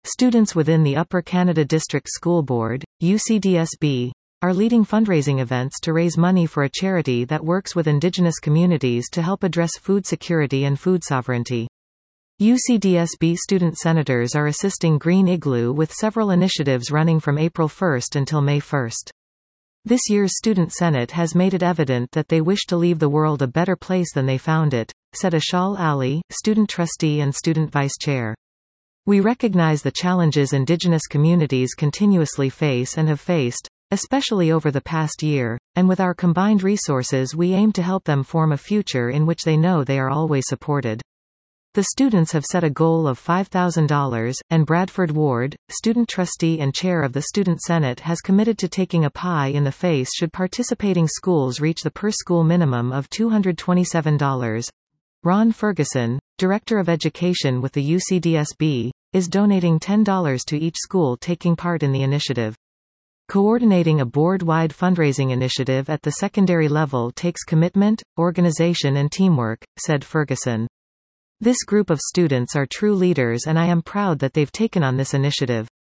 Students within the Upper Canada District School Board, UCDSB, are leading fundraising events to raise money for a charity that works with Indigenous communities to help address food security and food sovereignty. UCDSB student senators are assisting Green Igloo with several initiatives running from April 1 until May 1. This year's Student Senate has made it evident that they wish to leave the world a better place than they found it, said Ashal Ali, student trustee and student vice chair. We recognize the challenges Indigenous communities continuously face and have faced, especially over the past year, and with our combined resources we aim to help them form a future in which they know they are always supported. The students have set a goal of $5,000, and Bradford Ward, student trustee and chair of the Student Senate, has committed to taking a pie in the face should participating schools reach the per-school minimum of $227. Ron Ferguson, Director of Education with the UCDSB, is donating $10 to each school taking part in the initiative. Coordinating a board-wide fundraising initiative at the secondary level takes commitment, organization and teamwork, said Ferguson. This group of students are true leaders and I am proud that they've taken on this initiative.